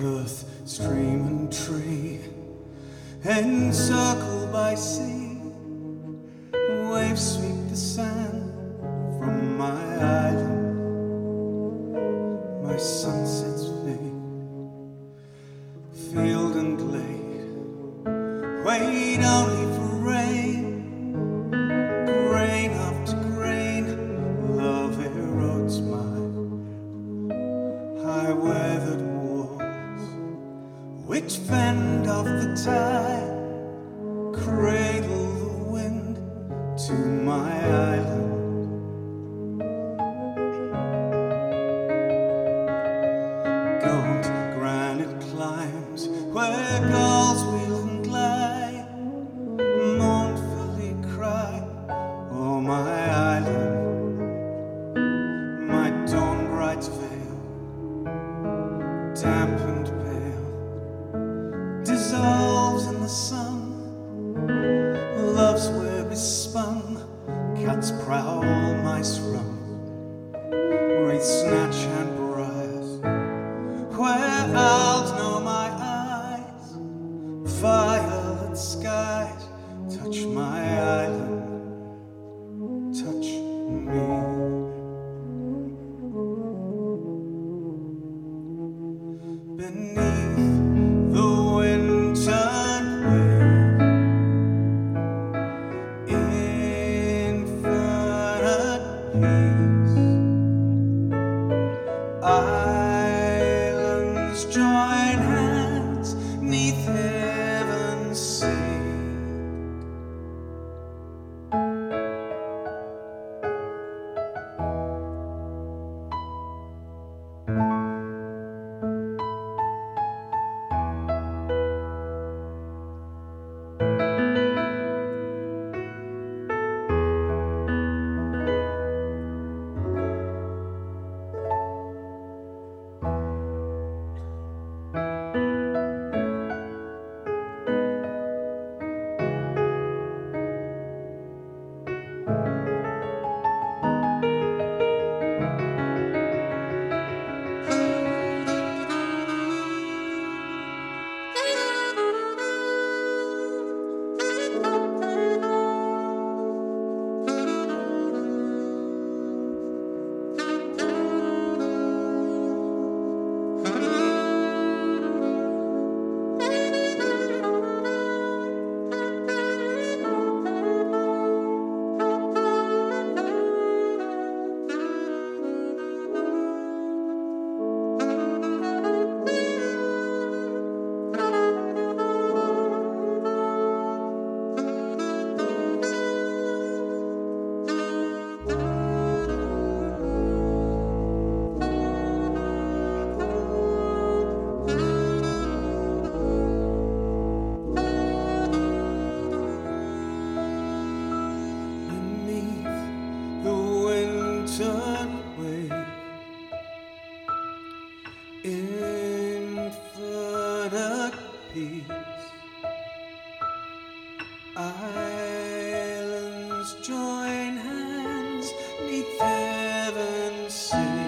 earth, stream and tree, encircled by sea. Waves sweep the sand from my island. My sunsets fade, field and glade, wait only for rain. Grain after grain, love erodes my high-weathered walls, which fend off the tide, cradle the wind to my island. Gold granite climbs where gulls wheel and glide, mournfully cry, oh my island. My dawn bright veil, damp and pale, dissolves in the sun. Love's web is spun, cats prowl, mice run, wraiths snatch and briars, where owls know my eyes. Violet skies touch my island, touch me. Beneath the wind-turned wave, infinite peace, islands join hands 'neath heaven's sea. Infinite peace, islands join hands 'neath heaven's sea.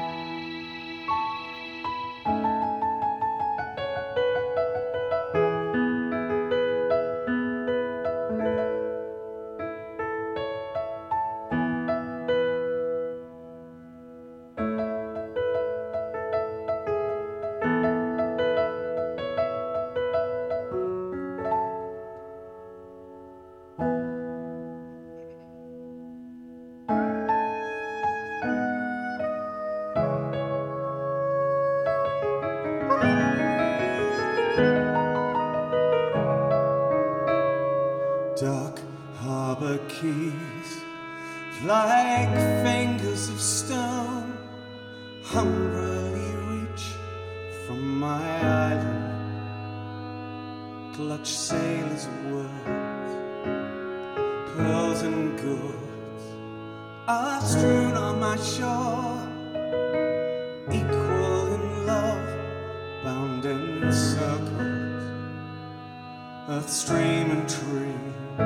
Dark harbor keys, like fingers of stone, hungrily reach from my island. Clutch sailors' words, pearls and goods are strewn on my shore, equal in love, bound in circles, earth, stream and tree.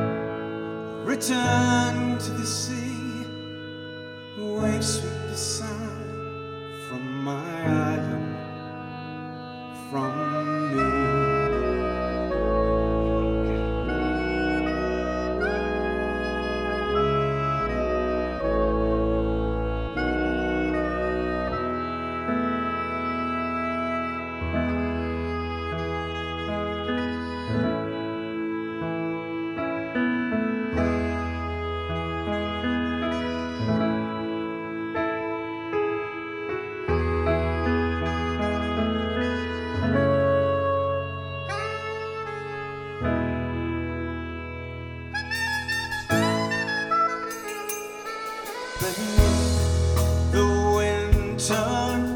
Return to the sea, waves sweep the sand from my island, from me. Beneath the winter